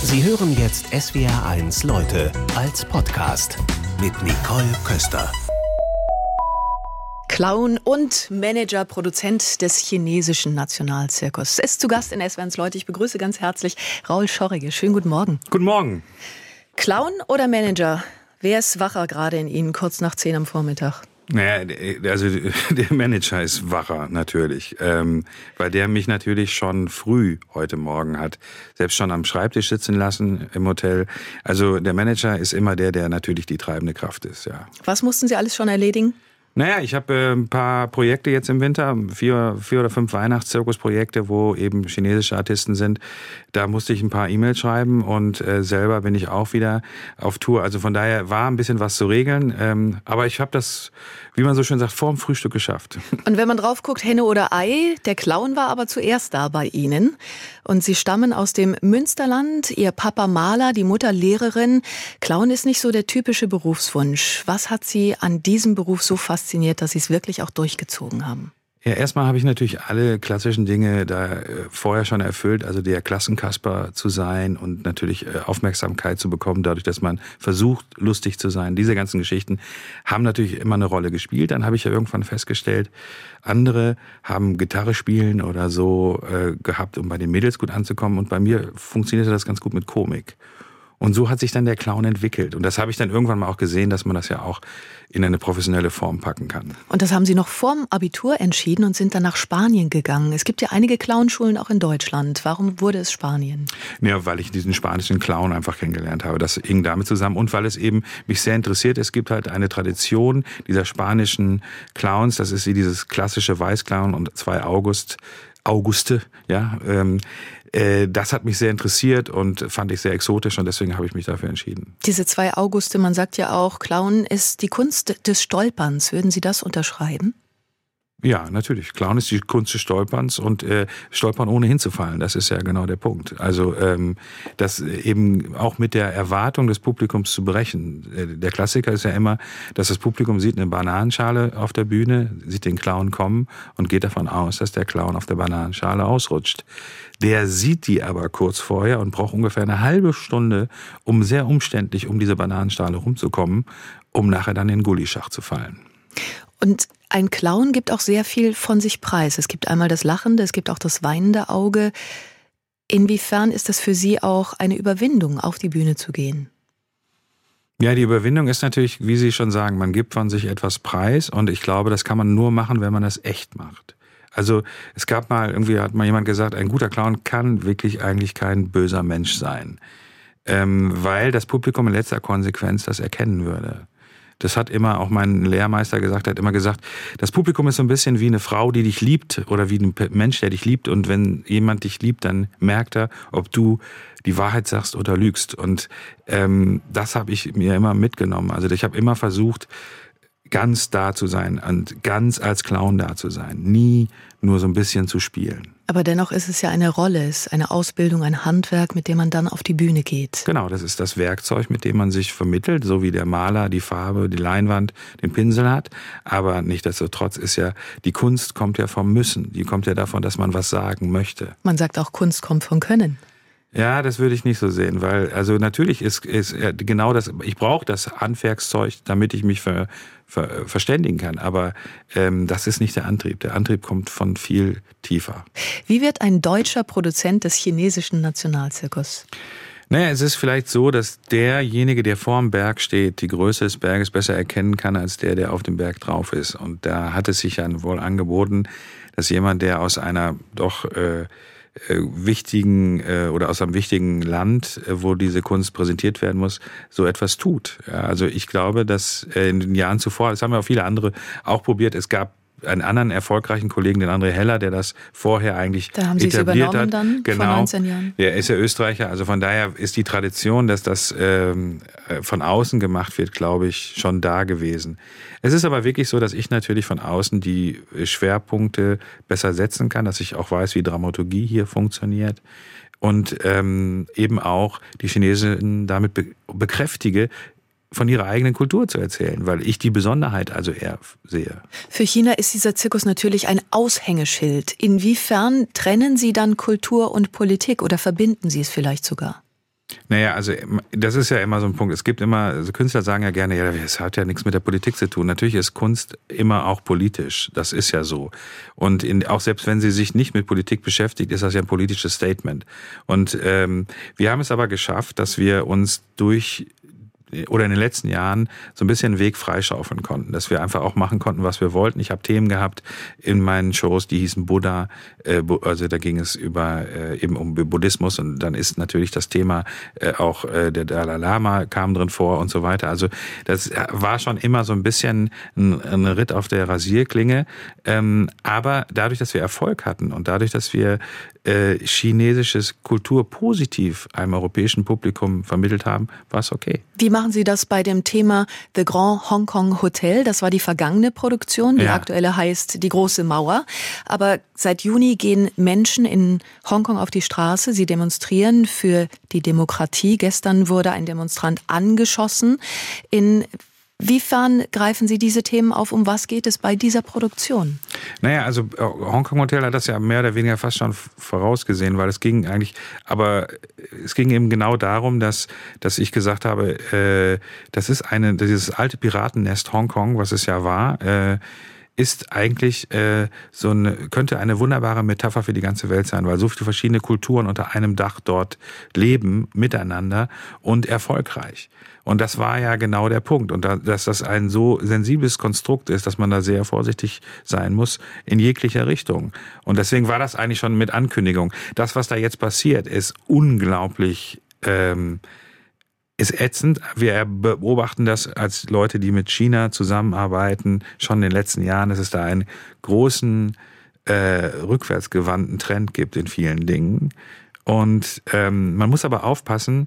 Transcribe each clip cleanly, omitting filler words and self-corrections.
Sie hören jetzt SWR1 Leute als Podcast mit Nicole Köster. Clown und Manager, Produzent des chinesischen Nationalzirkus. Er ist zu Gast in SWR1 Leute. Ich begrüße ganz herzlich Raul Schorrige. Schönen guten Morgen. Guten Morgen. Clown oder Manager? Wer ist wacher gerade in Ihnen kurz nach 10 am Vormittag? Naja, also der Manager ist wacher natürlich, weil der mich natürlich schon früh heute Morgen hat selbst schon am Schreibtisch sitzen lassen im Hotel. Also der Manager ist immer der natürlich die treibende Kraft ist, ja. Was mussten Sie alles schon erledigen? Naja, ich habe ein paar Projekte jetzt im Winter, 4 oder 5 Weihnachtszirkusprojekte, wo eben chinesische Artisten sind. Da musste ich ein paar E-Mails schreiben und selber bin ich auch wieder auf Tour. Also von daher war ein bisschen was zu regeln. Aber ich habe das, wie man so schön sagt, vor dem Frühstück geschafft. Und wenn man drauf guckt, Henne oder Ei, der Clown war aber zuerst da bei Ihnen. Und Sie stammen aus dem Münsterland, Ihr Papa Maler, die Mutter Lehrerin. Clown ist nicht so der typische Berufswunsch. Was hat Sie an diesem Beruf so fasziniert, dass Sie es wirklich auch durchgezogen haben? Ja, erstmal habe ich natürlich alle klassischen Dinge da vorher schon erfüllt, also der Klassenkasper zu sein und natürlich Aufmerksamkeit zu bekommen, dadurch, dass man versucht, lustig zu sein. Diese ganzen Geschichten haben natürlich immer eine Rolle gespielt. Dann habe ich ja irgendwann festgestellt, andere haben Gitarre spielen oder so gehabt, um bei den Mädels gut anzukommen. Und bei mir funktionierte das ganz gut mit Komik. Und so hat sich dann der Clown entwickelt. Und das habe ich dann irgendwann mal auch gesehen, dass man das ja auch in eine professionelle Form packen kann. Und das haben Sie noch vorm Abitur entschieden und sind dann nach Spanien gegangen. Es gibt ja einige Clownschulen auch in Deutschland. Warum wurde es Spanien? Ja, weil ich diesen spanischen Clown einfach kennengelernt habe. Das hing damit zusammen und weil es eben mich sehr interessiert. Es gibt halt eine Tradition dieser spanischen Clowns. Das ist wie dieses klassische Weißclown und 2 Auguste, ja. Das hat mich sehr interessiert und fand ich sehr exotisch und deswegen habe ich mich dafür entschieden. Diese 2 Auguste, man sagt ja auch, Clown ist die Kunst des Stolperns. Würden Sie das unterschreiben? Ja, natürlich. Clown ist die Kunst des Stolperns und Stolpern ohne hinzufallen. Das ist ja genau der Punkt. Also das eben auch mit der Erwartung des Publikums zu brechen. Der Klassiker ist ja immer, dass das Publikum sieht eine Bananenschale auf der Bühne, sieht den Clown kommen und geht davon aus, dass der Clown auf der Bananenschale ausrutscht. Der sieht die aber kurz vorher und braucht ungefähr eine halbe Stunde, um sehr umständlich um diese Bananenschale rumzukommen, um nachher dann in den Gullischach zu fallen. Und ein Clown gibt auch sehr viel von sich preis. Es gibt einmal das lachende, es gibt auch das weinende Auge. Inwiefern ist das für Sie auch eine Überwindung, auf die Bühne zu gehen? Ja, die Überwindung ist natürlich, wie Sie schon sagen, man gibt von sich etwas preis und ich glaube, das kann man nur machen, wenn man das echt macht. Also es gab mal, irgendwie hat mal jemand gesagt, ein guter Clown kann wirklich eigentlich kein böser Mensch sein, weil das Publikum in letzter Konsequenz das erkennen würde. Das hat immer auch mein Lehrmeister gesagt, er hat immer gesagt, das Publikum ist so ein bisschen wie eine Frau, die dich liebt oder wie ein Mensch, der dich liebt. Und wenn jemand dich liebt, dann merkt er, ob du die Wahrheit sagst oder lügst. Und das habe ich mir immer mitgenommen. Also ich habe immer versucht, ganz da zu sein und ganz als Clown da zu sein. Nie nur so ein bisschen zu spielen. Aber dennoch ist es ja eine Rolle, es ist eine Ausbildung, ein Handwerk, mit dem man dann auf die Bühne geht. Genau, das ist das Werkzeug, mit dem man sich vermittelt, so wie der Maler die Farbe, die Leinwand, den Pinsel hat. Aber nichtsdestotrotz ist ja, die Kunst kommt ja vom Müssen. Die kommt ja davon, dass man was sagen möchte. Man sagt auch, Kunst kommt vom Können. Ja, das würde ich nicht so sehen, weil also natürlich ist genau das, ich brauche das Handwerkszeug, damit ich mich verständigen kann, aber das ist nicht der Antrieb. Der Antrieb kommt von viel tiefer. Wie wird ein deutscher Produzent des chinesischen Nationalzirkus? Naja, es ist vielleicht so, dass derjenige, der vorm Berg steht, die Größe des Berges besser erkennen kann, als der auf dem Berg drauf ist. Und da hat es sich ja wohl angeboten, dass jemand, der aus einer doch wichtigen oder aus einem wichtigen Land, wo diese Kunst präsentiert werden muss, so etwas tut. Ja, also ich glaube, dass in den Jahren zuvor, das haben ja auch viele andere auch probiert, es gab einen anderen erfolgreichen Kollegen, den André Heller, der das vorher eigentlich etabliert hat. Da haben Sie es übernommen dann, genau, vor 19 Jahren? Der ist ja Österreicher, also von daher ist die Tradition, dass das von außen gemacht wird, glaube ich, schon da gewesen. Es ist aber wirklich so, dass ich natürlich von außen die Schwerpunkte besser setzen kann, dass ich auch weiß, wie Dramaturgie hier funktioniert und eben auch die Chinesen damit bekräftige, von ihrer eigenen Kultur zu erzählen, weil ich die Besonderheit also eher sehe. Für China ist dieser Zirkus natürlich ein Aushängeschild. Inwiefern trennen Sie dann Kultur und Politik oder verbinden Sie es vielleicht sogar? Naja, also das ist ja immer so ein Punkt. Es gibt immer, also Künstler sagen ja gerne, ja, es hat ja nichts mit der Politik zu tun. Natürlich ist Kunst immer auch politisch. Das ist ja so. Und auch selbst wenn sie sich nicht mit Politik beschäftigt, ist das ja ein politisches Statement. Und wir haben es aber geschafft, dass wir uns in den letzten Jahren so ein bisschen einen Weg freischaufeln konnten, dass wir einfach auch machen konnten, was wir wollten. Ich habe Themen gehabt in meinen Shows, die hießen Buddha, also da ging es eben um Buddhismus und dann ist natürlich das Thema auch der Dalai Lama kam drin vor und so weiter. Also das war schon immer so ein bisschen ein Ritt auf der Rasierklinge, aber dadurch, dass wir Erfolg hatten und dadurch, dass wir chinesisches Kultur positiv einem europäischen Publikum vermittelt haben, war es okay. Wie machen Sie das bei dem Thema The Grand Hong Kong Hotel? Das war die vergangene Produktion, die aktuelle heißt Die große Mauer. Aber seit Juni gehen Menschen in Hongkong auf die Straße, sie demonstrieren für die Demokratie. Gestern wurde ein Demonstrant angeschossen. Inwiefern greifen Sie diese Themen auf? Um was geht es bei dieser Produktion? Naja, also Hongkong Hotel hat das ja mehr oder weniger fast schon vorausgesehen, weil es ging eben genau darum, dass ich gesagt habe, das ist dieses alte Piratennest Hongkong, was es ja war, ist eigentlich könnte eine wunderbare Metapher für die ganze Welt sein, weil so viele verschiedene Kulturen unter einem Dach dort leben, miteinander und erfolgreich. Und das war ja genau der Punkt. Und dass das ein so sensibles Konstrukt ist, dass man da sehr vorsichtig sein muss in jeglicher Richtung. Und deswegen war das eigentlich schon mit Ankündigung. Das, was da jetzt passiert, ist unglaublich ist ätzend. Wir beobachten das als Leute, die mit China zusammenarbeiten, schon in den letzten Jahren, dass es da einen großen rückwärtsgewandten Trend gibt in vielen Dingen. Und man muss aber aufpassen,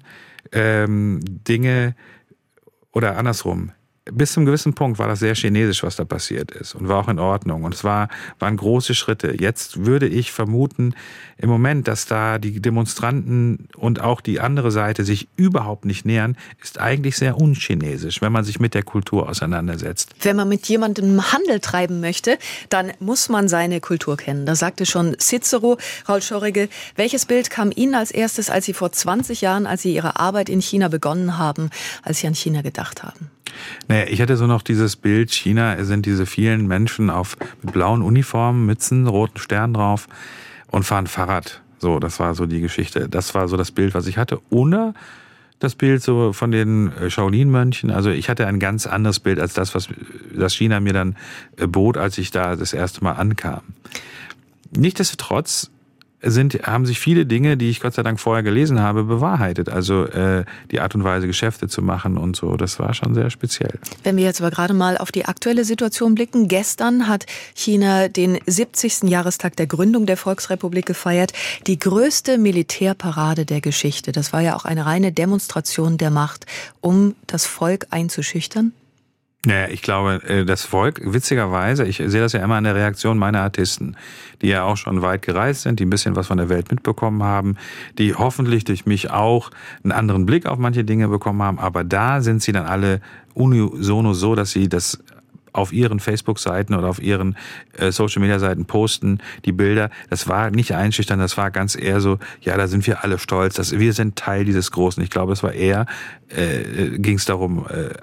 Dinge oder andersrum. Bis zum gewissen Punkt war das sehr chinesisch, was da passiert ist und war auch in Ordnung. Und es waren große Schritte. Jetzt würde ich vermuten, im Moment, dass da die Demonstranten und auch die andere Seite sich überhaupt nicht nähern, ist eigentlich sehr unchinesisch, wenn man sich mit der Kultur auseinandersetzt. Wenn man mit jemandem Handel treiben möchte, dann muss man seine Kultur kennen. Das sagte schon Cicero. Raul Schorrige, welches Bild kam Ihnen als erstes, als Sie vor 20 Jahren, als Sie Ihre Arbeit in China begonnen haben, als Sie an China gedacht haben? Naja, ich hatte so noch dieses Bild, China sind diese vielen Menschen mit blauen Uniformen, Mützen, roten Sternen drauf und fahren Fahrrad. So, das war so die Geschichte. Das war so das Bild, was ich hatte. Ohne das Bild so von den Shaolin-Mönchen. Also ich hatte ein ganz anderes Bild als das China mir dann bot, als ich da das erste Mal ankam. Nichtsdestotrotz haben sich viele Dinge, die ich Gott sei Dank vorher gelesen habe, bewahrheitet. Also die Art und Weise, Geschäfte zu machen und so, das war schon sehr speziell. Wenn wir jetzt aber gerade mal auf die aktuelle Situation blicken. Gestern hat China den 70. Jahrestag der Gründung der Volksrepublik gefeiert. Die größte Militärparade der Geschichte. Das war ja auch eine reine Demonstration der Macht, um das Volk einzuschüchtern. Naja, ich glaube, das Volk, witzigerweise, ich sehe das ja immer an der Reaktion meiner Artisten, die ja auch schon weit gereist sind, die ein bisschen was von der Welt mitbekommen haben, die hoffentlich durch mich auch einen anderen Blick auf manche Dinge bekommen haben, aber da sind sie dann alle unisono so, dass sie das auf ihren Facebook-Seiten oder auf ihren Social-Media-Seiten posten, die Bilder. Das war nicht einschüchtern, das war ganz eher so, ja, da sind wir alle stolz, wir sind Teil dieses Großen. Ich glaube, es war eher, ging es darum,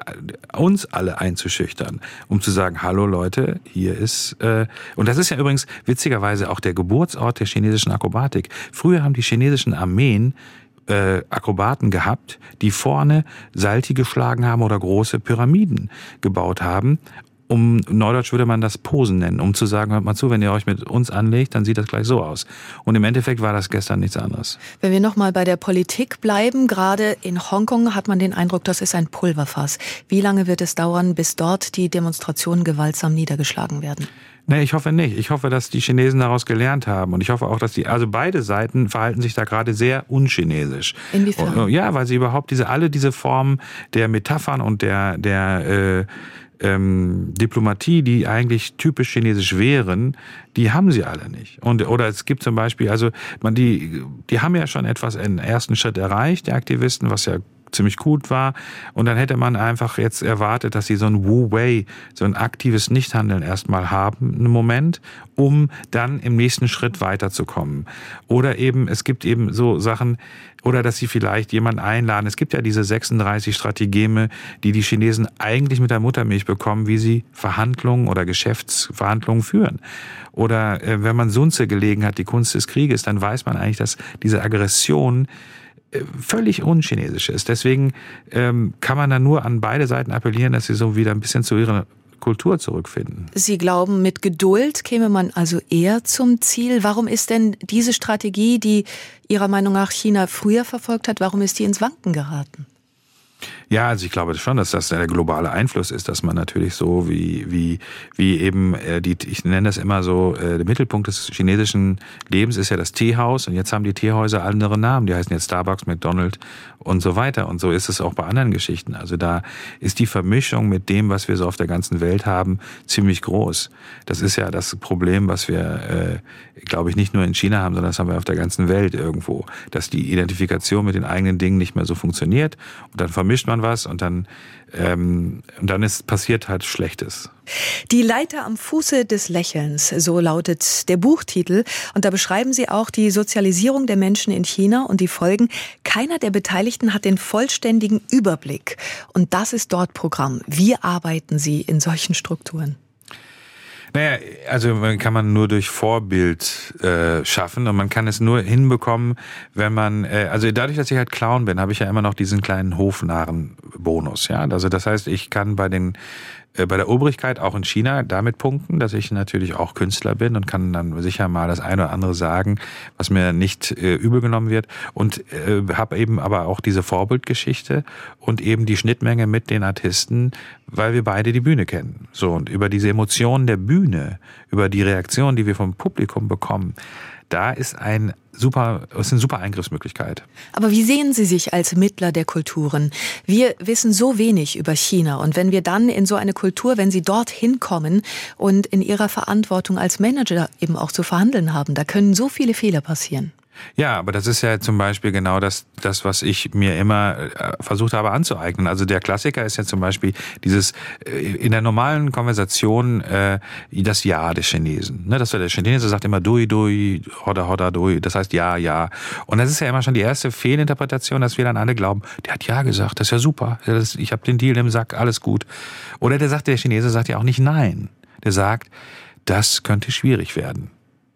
uns alle einzuschüchtern, um zu sagen, hallo Leute, hier ist, und das ist ja übrigens witzigerweise auch der Geburtsort der chinesischen Akrobatik. Früher haben die chinesischen Armeen Akrobaten gehabt, die vorne Salti geschlagen haben oder große Pyramiden gebaut haben. Neudeutsch würde man das Posen nennen, um zu sagen, hört mal zu, wenn ihr euch mit uns anlegt, dann sieht das gleich so aus. Und im Endeffekt war das gestern nichts anderes. Wenn wir nochmal bei der Politik bleiben, gerade in Hongkong hat man den Eindruck, das ist ein Pulverfass. Wie lange wird es dauern, bis dort die Demonstrationen gewaltsam niedergeschlagen werden? Nee, ich hoffe nicht. Ich hoffe, dass die Chinesen daraus gelernt haben. Und ich hoffe auch, dass also beide Seiten verhalten sich da gerade sehr unchinesisch. Inwiefern? Ja, weil sie überhaupt alle diese Formen der Metaphern und der Diplomatie, die eigentlich typisch chinesisch wären, die haben sie alle nicht. Oder es gibt zum Beispiel, also die haben ja schon etwas einen ersten Schritt erreicht, die Aktivisten, was ja ziemlich gut war. Und dann hätte man einfach jetzt erwartet, dass sie so ein Wu-Wei, so ein aktives Nichthandeln erstmal haben, einen Moment, um dann im nächsten Schritt weiterzukommen. Oder eben, es gibt eben so Sachen, oder dass sie vielleicht jemanden einladen. Es gibt ja diese 36 Strategeme, die Chinesen eigentlich mit der Muttermilch bekommen, wie sie Verhandlungen oder Geschäftsverhandlungen führen. Oder wenn man Sun Tzu gelegen hat, die Kunst des Krieges, dann weiß man eigentlich, dass diese Aggression völlig unchinesisch ist. Deswegen kann man dann nur an beide Seiten appellieren, dass sie so wieder ein bisschen zu ihrer Kultur zurückfinden. Sie glauben, mit Geduld käme man also eher zum Ziel. Warum ist denn diese Strategie, die Ihrer Meinung nach China früher verfolgt hat, warum ist die ins Wanken geraten? Ja, also ich glaube schon, dass das der globale Einfluss ist, dass man natürlich so wie eben ich nenne das immer so, der Mittelpunkt des chinesischen Lebens ist ja das Teehaus und jetzt haben die Teehäuser andere Namen, die heißen jetzt Starbucks, McDonald's und so weiter und so ist es auch bei anderen Geschichten. Also da ist die Vermischung mit dem, was wir so auf der ganzen Welt haben, ziemlich groß. Das ist ja das Problem, was wir, glaube ich, nicht nur in China haben, sondern das haben wir auf der ganzen Welt irgendwo, dass die Identifikation mit den eigenen Dingen nicht mehr so funktioniert und dann vermischt man was und dann passiert halt Schlechtes. Die Leiter am Fuße des Lächelns, so lautet der Buchtitel. Und da beschreiben Sie auch die Sozialisierung der Menschen in China und die Folgen. Keiner der Beteiligten hat den vollständigen Überblick. Und das ist dort Programm. Wie arbeiten Sie in solchen Strukturen? Naja, also kann man nur durch Vorbild schaffen und man kann es nur hinbekommen, wenn man, also dadurch, dass ich halt Clown bin, habe ich ja immer noch diesen kleinen Hofnarren-Bonus, ja. Also das heißt, ich kann bei der Obrigkeit auch in China damit punkten, dass ich natürlich auch Künstler bin und kann dann sicher mal das eine oder andere sagen, was mir nicht übel genommen wird und habe eben aber auch diese Vorbildgeschichte und eben die Schnittmenge mit den Artisten, weil wir beide die Bühne kennen. So, und über diese Emotionen der Bühne, über die Reaktion, die wir vom Publikum bekommen, da ist eine super Eingriffsmöglichkeit. Aber wie sehen Sie sich als Mittler der Kulturen? Wir wissen so wenig über China. Und wenn wir dann in so eine Kultur, wenn Sie dorthin kommen und in Ihrer Verantwortung als Manager eben auch zu verhandeln haben, da können so viele Fehler passieren. Ja, aber das ist ja zum Beispiel genau das, was ich mir immer versucht habe anzueignen. Also der Klassiker ist ja zum Beispiel dieses in der normalen Konversation das Ja des Chinesen. Ne, der Chinese sagt immer Dui, Dui, Hoda, Hoda, Dui. Das heißt Ja, Ja. Und das ist ja immer schon die erste Fehlinterpretation, dass wir dann alle glauben, der hat Ja gesagt, das ist ja super. Ich habe den Deal im Sack, alles gut. Oder der Chinese sagt ja auch nicht Nein. Der sagt, das könnte schwierig werden.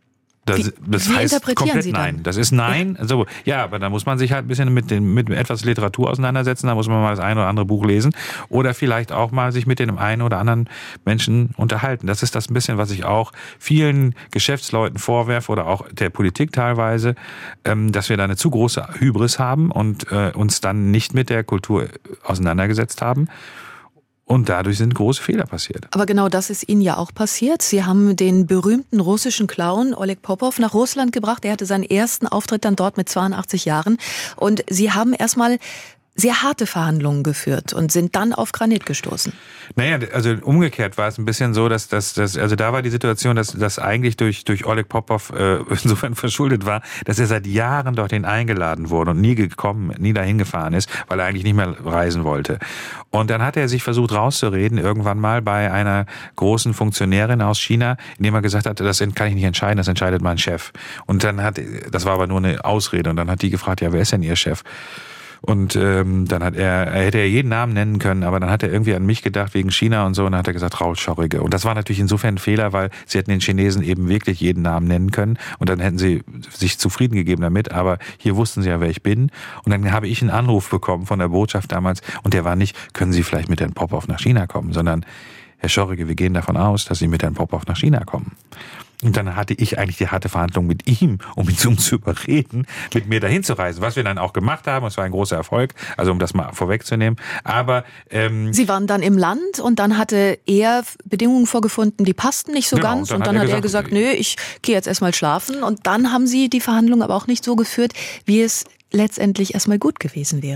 Das heißt komplett Sie Nein. dann? Das ist Nein. Ja. Also, ja, aber da muss man sich halt ein bisschen mit etwas Literatur auseinandersetzen. Da muss man mal das eine oder andere Buch lesen oder vielleicht auch mal sich mit dem einen oder anderen Menschen unterhalten. Das ist das ein bisschen, was ich auch vielen Geschäftsleuten vorwerfe oder auch der Politik teilweise, dass wir da eine zu große Hybris haben und uns dann nicht mit der Kultur auseinandergesetzt haben. Und dadurch sind große Fehler passiert. Aber genau das ist Ihnen ja auch passiert. Sie haben den berühmten russischen Clown Oleg Popov nach Russland gebracht. Er hatte seinen ersten Auftritt dann dort mit 82 Jahren. Und Sie haben erstmal sehr harte Verhandlungen geführt und sind dann auf Granit gestoßen. Naja, also umgekehrt war es ein bisschen so, dass also da war die Situation, dass eigentlich durch Oleg Popov insofern verschuldet war, dass er seit Jahren dorthin eingeladen wurde und nie dahin gefahren ist, weil er eigentlich nicht mehr reisen wollte. Und dann hat er sich versucht rauszureden, irgendwann mal bei einer großen Funktionärin aus China, indem er gesagt hat, das kann ich nicht entscheiden, das entscheidet mein Chef. Und das war aber nur eine Ausrede und dann hat die gefragt, ja, wer ist denn Ihr Chef? Und dann hat er hätte jeden Namen nennen können, aber dann hat er irgendwie an mich gedacht wegen China und so und dann hat er gesagt, Raul Schorrige. Und das war natürlich insofern ein Fehler, weil sie hätten den Chinesen eben wirklich jeden Namen nennen können und dann hätten sie sich zufrieden gegeben damit, aber hier wussten sie ja, wer ich bin. Und dann habe ich einen Anruf bekommen von der Botschaft damals und der war nicht, können Sie vielleicht mit Herrn Popov nach China kommen, sondern Herr Schorrige, wir gehen davon aus, dass Sie mit Herrn Popov nach China kommen. Und dann hatte ich eigentlich die harte Verhandlung mit ihm, um ihn zu überreden, mit mir dahin zu reisen. Was wir dann auch gemacht haben, und es war ein großer Erfolg, also um das mal vorwegzunehmen. Aber Sie waren dann im Land und dann hatte er Bedingungen vorgefunden, die passten nicht so ganz. Und dann hat er gesagt, nö, ich gehe jetzt erstmal schlafen. Und dann haben Sie die Verhandlung aber auch nicht so geführt, wie es letztendlich erstmal gut gewesen wäre.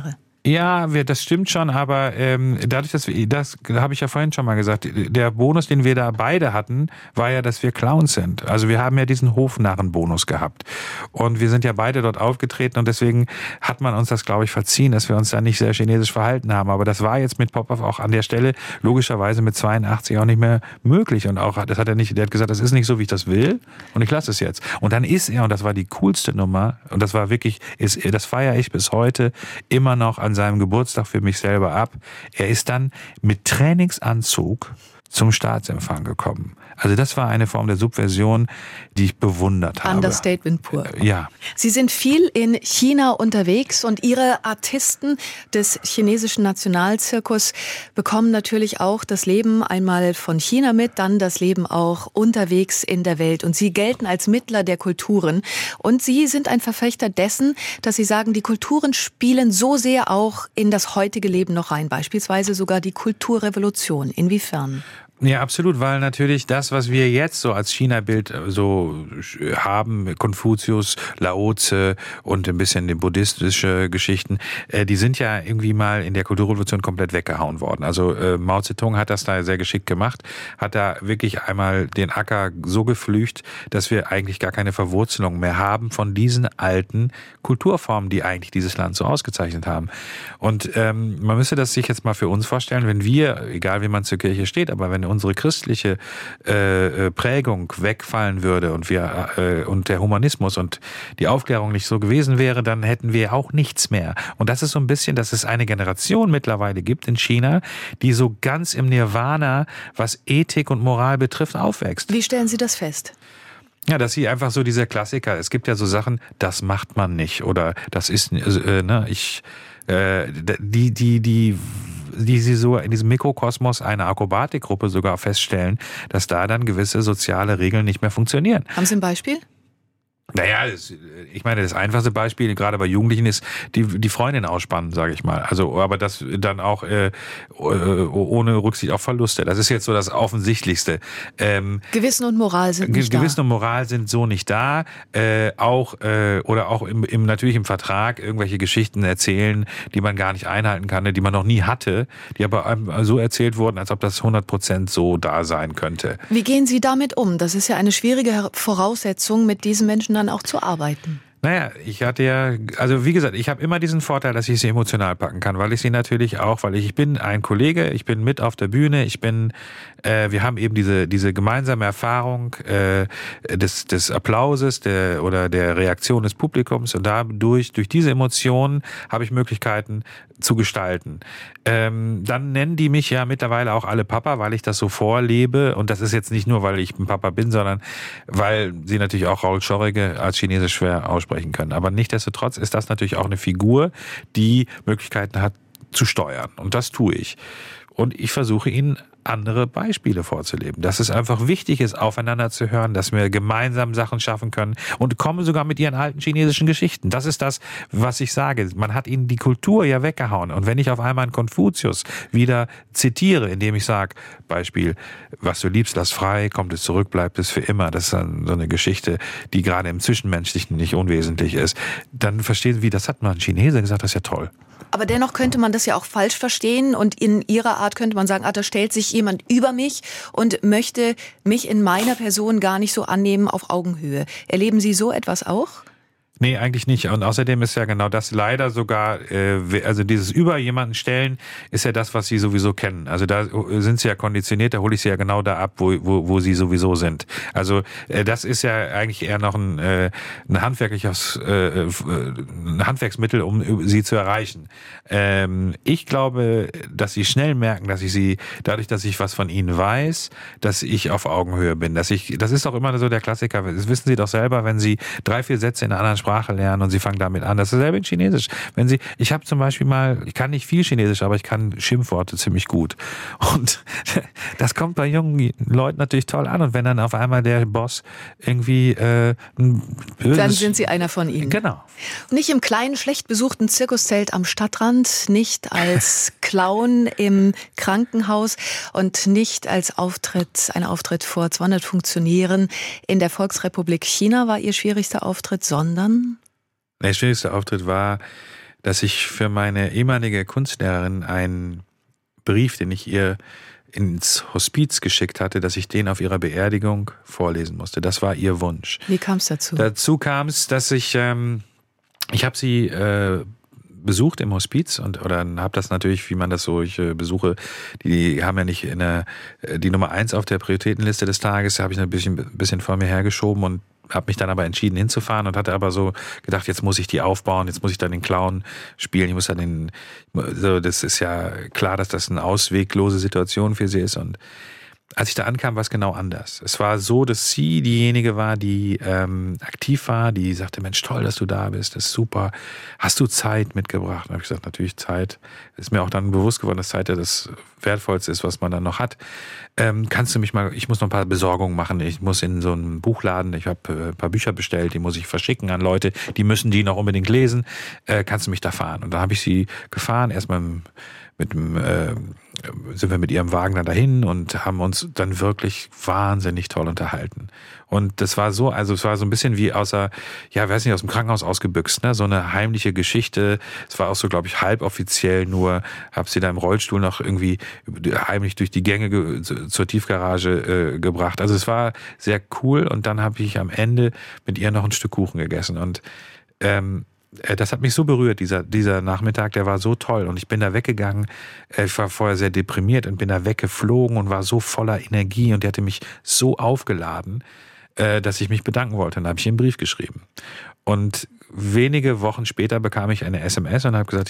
Ja, das stimmt schon, aber dadurch, das habe ich ja vorhin schon mal gesagt, der Bonus, den wir da beide hatten, war ja, dass wir Clowns sind. Also wir haben ja diesen Hofnarren-Bonus gehabt. Und wir sind ja beide dort aufgetreten und deswegen hat man uns das, glaube ich, verziehen, dass wir uns da nicht sehr chinesisch verhalten haben. Aber das war jetzt mit Popov auch an der Stelle logischerweise mit 82 auch nicht mehr möglich. Und auch, der hat gesagt, das ist nicht so, wie ich das will und ich lasse es jetzt. Und dann ist er, und das war die coolste Nummer, und das war wirklich, das feiere ich bis heute immer noch an seinem Geburtstag für mich selber ab. Er ist dann mit Trainingsanzug zum Staatsempfang gekommen. Also das war eine Form der Subversion, die ich bewundert habe. Understatement pur. Ja. Sie sind viel in China unterwegs und Ihre Artisten des chinesischen Nationalzirkus bekommen natürlich auch das Leben einmal von China mit, dann das Leben auch unterwegs in der Welt. Und Sie gelten als Mittler der Kulturen. Und Sie sind ein Verfechter dessen, dass Sie sagen, die Kulturen spielen so sehr auch in das heutige Leben noch rein. Beispielsweise sogar die Kulturrevolution. Inwiefern? Ja, absolut, weil natürlich das, was wir jetzt so als China-Bild so haben, Konfuzius, Lao Tse und ein bisschen die buddhistische Geschichten, die sind ja irgendwie mal in der Kulturrevolution komplett weggehauen worden. Also Mao Zedong hat das da sehr geschickt gemacht, hat da wirklich einmal den Acker so geflücht, dass wir eigentlich gar keine Verwurzelung mehr haben von diesen alten Kulturformen, die eigentlich dieses Land so ausgezeichnet haben. Und man müsste das sich jetzt mal für uns vorstellen, wenn wir, egal wie man zur Kirche steht, aber wenn unsere christliche Prägung wegfallen würde und und der Humanismus und die Aufklärung nicht so gewesen wäre, dann hätten wir auch nichts mehr. Und das ist so ein bisschen, dass es eine Generation mittlerweile gibt in China, die so ganz im Nirvana, was Ethik und Moral betrifft, aufwächst. Wie stellen Sie das fest? Ja, dass sie einfach so dieser Klassiker, es gibt ja so Sachen, das macht man nicht oder das ist, die sie so in diesem Mikrokosmos einer Akrobatikgruppe sogar feststellen, dass da dann gewisse soziale Regeln nicht mehr funktionieren. Haben Sie ein Beispiel? Naja, ich meine, das einfachste Beispiel, gerade bei Jugendlichen, ist die Freundin ausspannen, sage ich mal. Also, aber das dann auch ohne Rücksicht auf Verluste. Das ist jetzt so das Offensichtlichste. Gewissen und Moral sind nicht da. Gewissen und Moral sind so nicht da. Oder auch natürlich im Vertrag irgendwelche Geschichten erzählen, die man gar nicht einhalten kann, die man noch nie hatte, die aber so erzählt wurden, als ob das 100% so da sein könnte. Wie gehen Sie damit um? Das ist ja eine schwierige Voraussetzung, mit diesen Menschen dann auch zu arbeiten. Naja, wie gesagt, ich habe immer diesen Vorteil, dass ich sie emotional packen kann, weil ich bin ein Kollege, ich bin mit auf der Bühne, wir haben eben diese gemeinsame Erfahrung des Applauses oder der Reaktion des Publikums und durch diese Emotionen habe ich Möglichkeiten zu gestalten. Dann nennen die mich ja mittlerweile auch alle Papa, weil ich das so vorlebe und das ist jetzt nicht nur, weil ich ein Papa bin, sondern weil sie natürlich auch Raoul Schorrige als Chinesisch schwer aussprechen können. Aber nichtsdestotrotz ist das natürlich auch eine Figur, die Möglichkeiten hat zu steuern und das tue ich. Und ich versuche ihnen andere Beispiele vorzuleben. Dass es einfach wichtig ist, aufeinander zu hören, dass wir gemeinsam Sachen schaffen können und kommen sogar mit ihren alten chinesischen Geschichten. Das ist das, was ich sage. Man hat ihnen die Kultur ja weggehauen. Und wenn ich auf einmal einen Konfuzius wieder zitiere, indem ich sage, Beispiel, was du liebst, lass frei, kommt es zurück, bleibt es für immer. Das ist dann so eine Geschichte, die gerade im Zwischenmenschlichen nicht unwesentlich ist. Dann verstehen Sie, das hat mal ein Chinese gesagt, das ist ja toll. Aber dennoch könnte man das ja auch falsch verstehen und in Ihrer Art könnte man sagen, da stellt sich jemand über mich und möchte mich in meiner Person gar nicht so annehmen auf Augenhöhe. Erleben Sie so etwas auch? Nee, eigentlich nicht. Und außerdem ist ja genau das leider sogar, also dieses über jemanden stellen ist ja das, was sie sowieso kennen. Also da sind sie ja konditioniert, da hole ich sie ja genau da ab, wo sie sowieso sind. Also das ist ja eigentlich eher noch ein Handwerksmittel, um sie zu erreichen. Ich glaube, dass sie schnell merken, dadurch, dass ich was von ihnen weiß, dass ich auf Augenhöhe bin. Das ist auch immer so der Klassiker. Das wissen Sie doch selber, wenn Sie 3-4 Sätze in einer anderen Sprache lernen und sie fangen damit an. Das ist dasselbe in Chinesisch. Ich habe zum Beispiel ich kann nicht viel Chinesisch, aber ich kann Schimpfworte ziemlich gut. Und das kommt bei jungen Leuten natürlich toll an. Und wenn dann auf einmal der Boss irgendwie dann sind Sie einer von ihnen. Genau. Nicht im kleinen, schlecht besuchten Zirkuszelt am Stadtrand, nicht als Clown im Krankenhaus und nicht als ein Auftritt vor 200 Funktionären in der Volksrepublik China war Ihr schwierigster Auftritt, sondern? Der schwierigste Auftritt war dass ich für meine ehemalige Kunstlehrerin einen Brief, den ich ihr ins Hospiz geschickt hatte, dass ich den auf ihrer Beerdigung vorlesen musste. Das war ihr Wunsch. Wie kam es dazu? Dazu kam es, dass ich habe sie besucht im Hospiz oder habe das natürlich, wie man das so, ich besuche, die haben ja nicht die Nummer 1 auf der Prioritätenliste des Tages, da habe ich ein bisschen vor mir hergeschoben und habe mich dann aber entschieden hinzufahren und hatte aber so gedacht, jetzt muss ich die aufbauen, jetzt muss ich dann den Clown spielen, ich muss dann das ist ja klar, dass das eine ausweglose Situation für sie ist. Und als ich da ankam, war es genau anders. Es war so, dass sie diejenige war, die aktiv war, die sagte, Mensch, toll, dass du da bist, das ist super. Hast du Zeit mitgebracht? Und habe ich gesagt, natürlich Zeit. Ist mir auch dann bewusst geworden, dass Zeit ja das Wertvollste ist, was man dann noch hat. Kannst du mich mal, ich muss noch ein paar Besorgungen machen. Ich muss in so einen Buchladen, ich habe ein paar Bücher bestellt, die muss ich verschicken an Leute, die müssen die noch unbedingt lesen. Kannst du mich da fahren? Und da habe ich sie gefahren, erstmal sind wir mit ihrem Wagen dann dahin und haben uns dann wirklich wahnsinnig toll unterhalten. Und das war so, also es war so ein bisschen wie aus dem Krankenhaus ausgebüxt, ne? So eine heimliche Geschichte. Es war auch so, glaube ich, halboffiziell, nur habe sie da im Rollstuhl noch irgendwie heimlich durch die Gänge zur Tiefgarage gebracht. Also es war sehr cool und dann habe ich am Ende mit ihr noch ein Stück Kuchen gegessen und das hat mich so berührt, dieser Nachmittag, der war so toll und ich bin da weggegangen, ich war vorher sehr deprimiert und bin da weggeflogen und war so voller Energie und die hatte mich so aufgeladen, dass ich mich bedanken wollte und da habe ich ihr einen Brief geschrieben. Und wenige Wochen später bekam ich eine SMS und habe gesagt,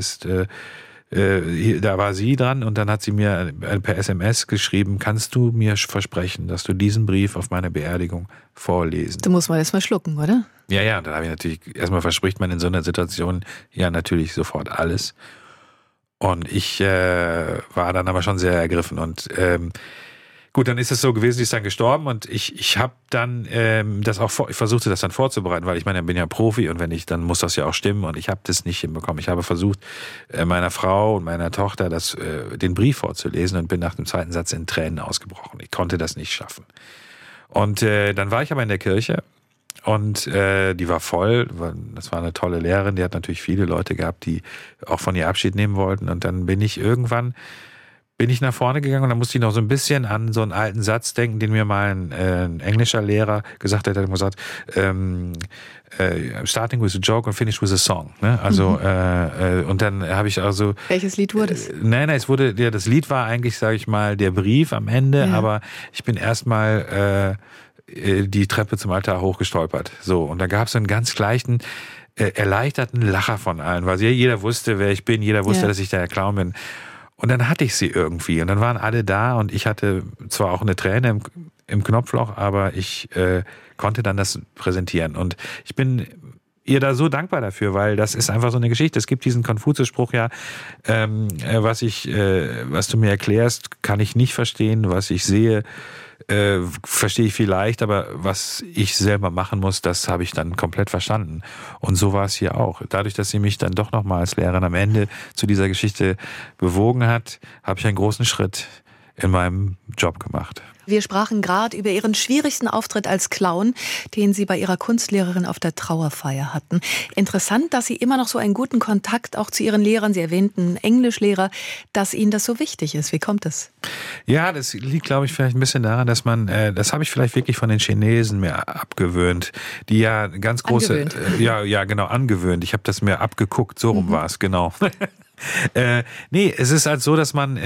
da war sie dran und dann hat sie mir per SMS geschrieben, kannst du mir versprechen, dass du diesen Brief auf meiner Beerdigung vorlesen? Du musst mal erst mal schlucken, oder? Ja, da habe ich natürlich, erstmal verspricht man in so einer Situation ja natürlich sofort alles. Und ich war dann aber schon sehr ergriffen und gut, dann ist es so gewesen, sie ist dann gestorben und ich habe dann ich versuchte das dann vorzubereiten, weil ich meine, ich bin ja Profi und dann muss das ja auch stimmen und ich habe das nicht hinbekommen. Ich habe versucht, meiner Frau und meiner Tochter den Brief vorzulesen und bin nach dem zweiten Satz in Tränen ausgebrochen. Ich konnte das nicht schaffen. Und dann war ich aber in der Kirche und die war voll. Das war eine tolle Lehrerin, die hat natürlich viele Leute gehabt, die auch von ihr Abschied nehmen wollten und dann bin ich nach vorne gegangen und dann musste ich noch so ein bisschen an so einen alten Satz denken, den mir mal ein englischer Lehrer gesagt hat. Er hat gesagt, starting with a joke and finish with a song. Ne? Also und dann habe ich also. Welches Lied wurde es? Nein, das Lied war eigentlich, sage ich mal, der Brief am Ende, aber ich bin erstmal die Treppe zum Altar hochgestolpert. So, und da gab es so einen ganz leichten erleichterten Lacher von allen, weil jeder wusste, wer ich bin, jeder wusste, dass ich der Clown bin. Und dann hatte ich sie irgendwie und dann waren alle da und ich hatte zwar auch eine Träne im Knopfloch, aber ich konnte dann das präsentieren und ich bin ihr da so dankbar dafür, weil das ist einfach so eine Geschichte. Es gibt diesen Konfuzius-Spruch ja, was du mir erklärst, kann ich nicht verstehen, was ich sehe, verstehe ich vielleicht, aber was ich selber machen muss, das habe ich dann komplett verstanden. Und so war es hier auch. Dadurch, dass sie mich dann doch nochmal als Lehrerin am Ende zu dieser Geschichte bewogen hat, habe ich einen großen Schritt in meinem Job gemacht. Wir sprachen gerade über Ihren schwierigsten Auftritt als Clown, den Sie bei Ihrer Kunstlehrerin auf der Trauerfeier hatten. Interessant, dass Sie immer noch so einen guten Kontakt auch zu Ihren Lehrern, Sie erwähnten Englischlehrer, dass Ihnen das so wichtig ist. Wie kommt das? Ja, das liegt, glaube ich, vielleicht ein bisschen daran, dass das habe ich vielleicht wirklich von den Chinesen mir abgewöhnt, die ja ganz große, angewöhnt. Ich habe das mir abgeguckt, so rum war es, genau. Nee, es ist halt so, dass man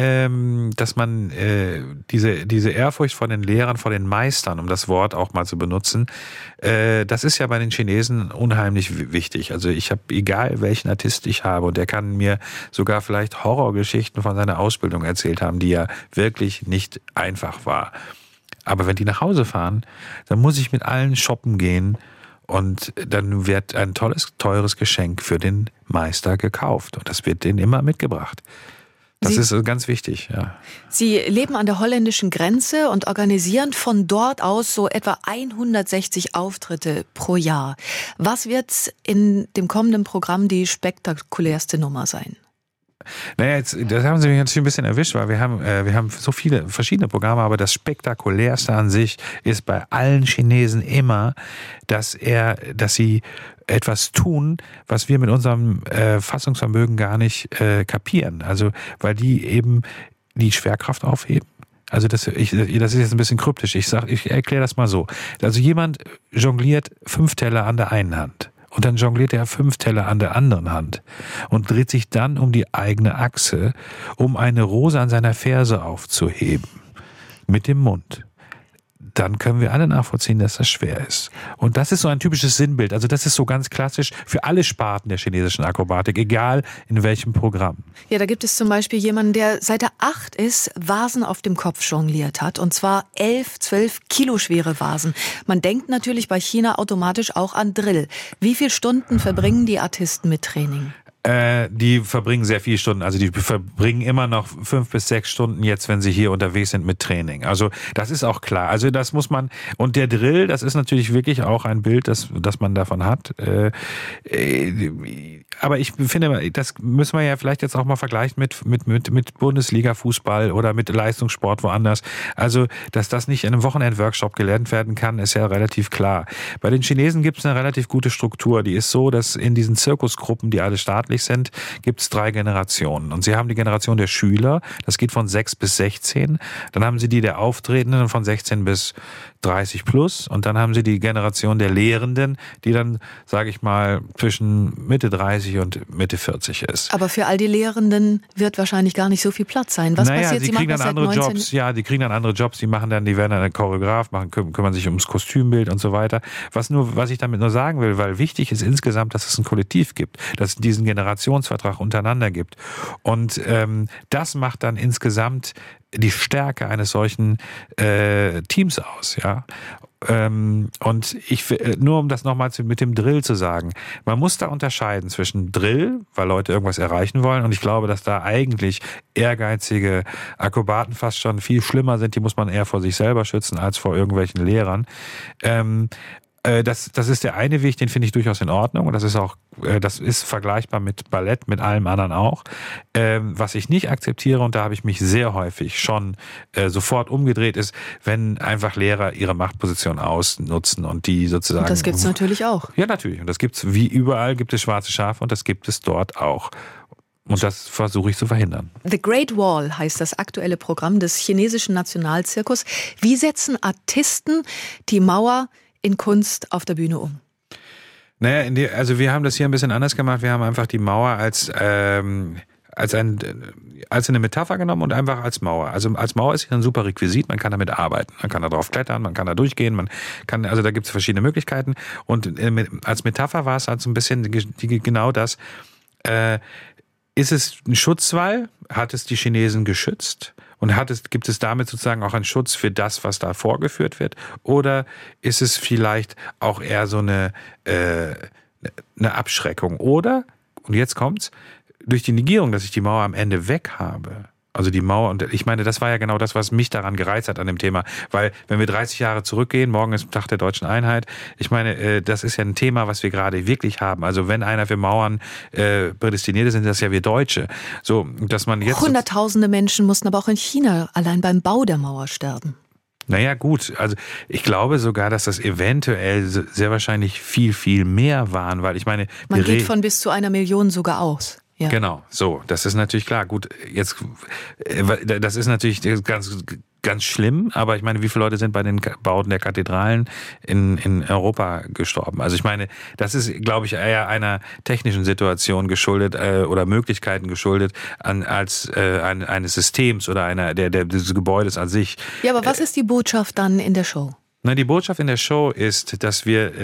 diese Ehrfurcht vor den Lehrern, vor den Meistern, um das Wort auch mal zu benutzen, das ist ja bei den Chinesen unheimlich wichtig. Also ich habe, egal welchen Artist ich habe, und der kann mir sogar vielleicht Horrorgeschichten von seiner Ausbildung erzählt haben, die ja wirklich nicht einfach war. Aber wenn die nach Hause fahren, dann muss ich mit allen shoppen gehen. Und dann wird ein teures Geschenk für den Meister gekauft. Und das wird denen immer mitgebracht. Das ist ganz wichtig, ja. Sie leben an der holländischen Grenze und organisieren von dort aus so etwa 160 Auftritte pro Jahr. Was wird in dem kommenden Programm die spektakulärste Nummer sein? Naja, das haben Sie mich natürlich ein bisschen erwischt, weil wir haben so viele verschiedene Programme, aber das Spektakulärste an sich ist bei allen Chinesen immer, dass sie etwas tun, was wir mit unserem Fassungsvermögen gar nicht kapieren. Also, weil die eben die Schwerkraft aufheben. Also das ist jetzt ein bisschen kryptisch. Ich erkläre das mal so. Also jemand jongliert 5 Teller an der einen Hand. Und dann jongliert er 5 Teller an der anderen Hand und dreht sich dann um die eigene Achse, um eine Rose an seiner Ferse aufzuheben. Mit dem Mund. Dann können wir alle nachvollziehen, dass das schwer ist. Und das ist so ein typisches Sinnbild. Also das ist so ganz klassisch für alle Sparten der chinesischen Akrobatik, egal in welchem Programm. Ja, da gibt es zum Beispiel jemanden, der seit er 8 ist, Vasen auf dem Kopf jongliert hat. Und zwar 11, 12 Kilo schwere Vasen. Man denkt natürlich bei China automatisch auch an Drill. Wie viele Stunden verbringen die Artisten mit Training? Die verbringen sehr viele Stunden. Also die verbringen immer noch 5 bis 6 Stunden jetzt, wenn sie hier unterwegs sind mit Training. Also das ist auch klar. Also das muss man, und der Drill, das ist natürlich wirklich auch ein Bild, das man davon hat. Aber ich finde, das müssen wir ja vielleicht jetzt auch mal vergleichen mit Bundesliga-Fußball oder mit Leistungssport woanders. Also, dass das nicht in einem Wochenend-Workshop gelernt werden kann, ist ja relativ klar. Bei den Chinesen gibt es eine relativ gute Struktur. Die ist so, dass in diesen Zirkusgruppen, die alle staatlich sind, gibt es 3 Generationen. Und sie haben die Generation der Schüler, das geht von 6 bis 16. Dann haben sie die der Auftretenden von 16 bis 30 plus. Und dann haben sie die Generation der Lehrenden, die dann, sage ich mal, zwischen Mitte 30 und Mitte 40 ist. Aber für all die Lehrenden wird wahrscheinlich gar nicht so viel Platz sein. Was passiert? Sie kriegen dann andere Jobs. Ja, die kriegen dann andere Jobs. Die werden dann Choreograf, kümmern sich ums Kostümbild und so weiter. Was ich damit nur sagen will, weil wichtig ist insgesamt, dass es ein Kollektiv gibt, dass es diesen Generationsvertrag untereinander gibt. Und das macht dann insgesamt die Stärke eines solchen Teams aus, ja. Und nur um das nochmal mit dem Drill zu sagen, man muss da unterscheiden zwischen Drill, weil Leute irgendwas erreichen wollen, und ich glaube, dass da eigentlich ehrgeizige Akrobaten fast schon viel schlimmer sind, die muss man eher vor sich selber schützen als vor irgendwelchen Lehrern. Das ist der eine Weg, den finde ich durchaus in Ordnung, und das ist vergleichbar mit Ballett, mit allem anderen auch. Was ich nicht akzeptiere, und da habe ich mich sehr häufig schon sofort umgedreht, ist, wenn einfach Lehrer ihre Machtposition ausnutzen und die sozusagen... Und das gibt's natürlich auch. Ja, natürlich. Und das gibt's, wie überall gibt es schwarze Schafe, und das gibt es dort auch. Und das versuche ich zu verhindern. The Great Wall heißt das aktuelle Programm des chinesischen Nationalzirkus. Wie setzen Artisten die Mauer in Kunst auf der Bühne um? Naja, wir haben das hier ein bisschen anders gemacht. Wir haben einfach die Mauer als eine Metapher genommen und einfach als Mauer. Also als Mauer ist hier ein super Requisit, man kann damit arbeiten. Man kann da drauf klettern, man kann da durchgehen, also da gibt es verschiedene Möglichkeiten. Und als Metapher war es halt so ein bisschen genau das. Ist es ein Schutzwall? Hat es die Chinesen geschützt? Und gibt es damit sozusagen auch einen Schutz für das, was da vorgeführt wird? Oder ist es vielleicht auch eher so eine Abschreckung? Oder, und jetzt kommt's, durch die Negierung, dass ich die Mauer am Ende weg habe, also die Mauer, und ich meine, das war ja genau das, was mich daran gereizt hat an dem Thema, weil wenn wir 30 Jahre zurückgehen, morgen ist Tag der Deutschen Einheit, ich meine, das ist ja ein Thema, was wir gerade wirklich haben. Also wenn einer für Mauern prädestiniert ist, sind das ja wir Deutsche. So, dass man jetzt Hunderttausende Menschen mussten aber auch in China allein beim Bau der Mauer sterben. Naja, gut, also ich glaube sogar, dass das eventuell sehr wahrscheinlich viel, viel mehr waren, weil ich meine... Man geht von bis zu 1 Million sogar aus. Ja. Genau, so, das ist natürlich klar. Gut, jetzt, das ist natürlich ganz schlimm, aber ich meine, wie viele Leute sind bei den Bauten der Kathedralen in Europa gestorben? Also ich meine, das ist, glaube ich, eher einer technischen Situation geschuldet oder Möglichkeiten geschuldet als eines Systems oder des Gebäudes an sich. Ja, aber was ist die Botschaft dann in der Show? Na, die Botschaft in der Show ist, dass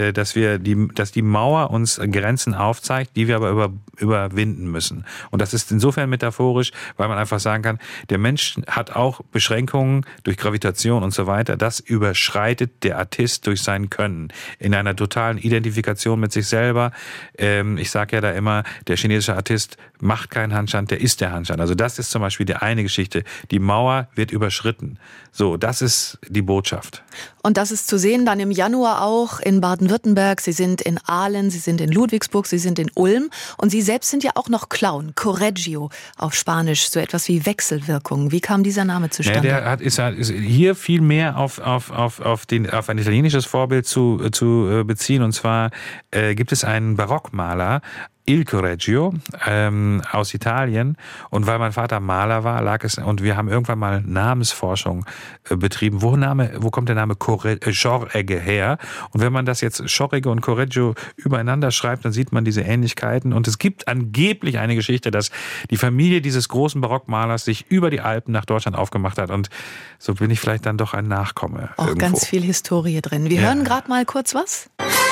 die Mauer uns Grenzen aufzeigt, die wir aber überwinden müssen. Und das ist insofern metaphorisch, weil man einfach sagen kann, der Mensch hat auch Beschränkungen durch Gravitation und so weiter. Das überschreitet der Artist durch sein Können in einer totalen Identifikation mit sich selber. Ich sage ja da immer, der chinesische Artist macht keinen Handstand, der ist der Handstand. Also das ist zum Beispiel die eine Geschichte. Die Mauer wird überschritten. So, das ist die Botschaft. Und das ist ist zu sehen, dann im Januar auch in Baden-Württemberg. Sie sind in Aalen, Sie sind in Ludwigsburg, Sie sind in Ulm. Und Sie selbst sind ja auch noch Clown, Correggio auf Spanisch, so etwas wie Wechselwirkung. Wie kam dieser Name zustande? Ja, ist hier viel mehr auf ein italienisches Vorbild zu beziehen. Und zwar gibt es einen Barockmaler, Il Correggio, aus Italien. Und weil mein Vater Maler war, und wir haben irgendwann mal Namensforschung betrieben. Wo kommt der Name Schorregge her? Und wenn man das jetzt Schorregge und Correggio übereinander schreibt, dann sieht man diese Ähnlichkeiten. Und es gibt angeblich eine Geschichte, dass die Familie dieses großen Barockmalers sich über die Alpen nach Deutschland aufgemacht hat. Und so bin ich vielleicht dann doch ein Nachkomme. Auch irgendwo. Ganz viel Historie drin. Wir hören gerade mal kurz was.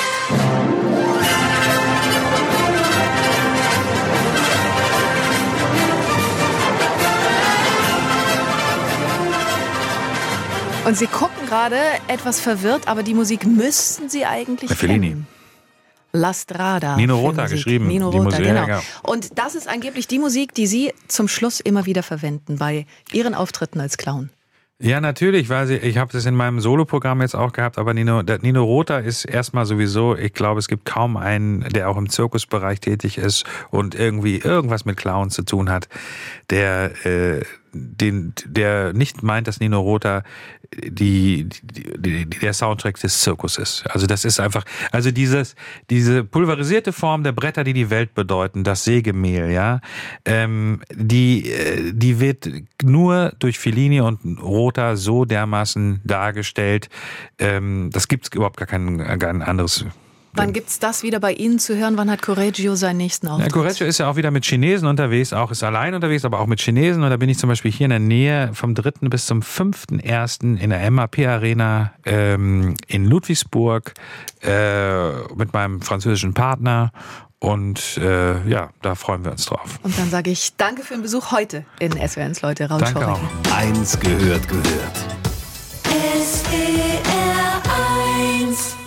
Und Sie gucken gerade etwas verwirrt, aber die Musik müssten Sie eigentlich Fellini. kennen. La Strada. Nino Rota geschrieben. Nino die Rota, Musik, genau. Ja. Und das ist angeblich die Musik, die Sie zum Schluss immer wieder verwenden bei Ihren Auftritten als Clown. Ja, natürlich, weil ich habe das in meinem Soloprogramm jetzt auch gehabt, aber Nino Rota ist erstmal sowieso, ich glaube, es gibt kaum einen, der auch im Zirkusbereich tätig ist und irgendwie irgendwas mit Clowns zu tun hat, der nicht meint, dass Nino Rota der Soundtrack des Zirkus ist. Also das ist einfach, also diese pulverisierte Form der Bretter, die die Welt bedeuten, das Sägemehl, ja, die wird nur durch Fellini und Rota so dermaßen dargestellt, das gibt's überhaupt gar kein anderes. Wann gibt's das wieder bei Ihnen zu hören? Wann hat Correggio seinen nächsten Auftritt? Ja, Correggio ist ja auch wieder mit Chinesen unterwegs, ist allein unterwegs, aber auch mit Chinesen. Und da bin ich zum Beispiel hier in der Nähe vom 3. bis zum 5.1. in der MAP Arena in Ludwigsburg mit meinem französischen Partner. Und da freuen wir uns drauf. Und dann sage ich danke für den Besuch heute in SWR1 Leute. Raul Danke Schorregge. auch. 1 gehört. SWR 1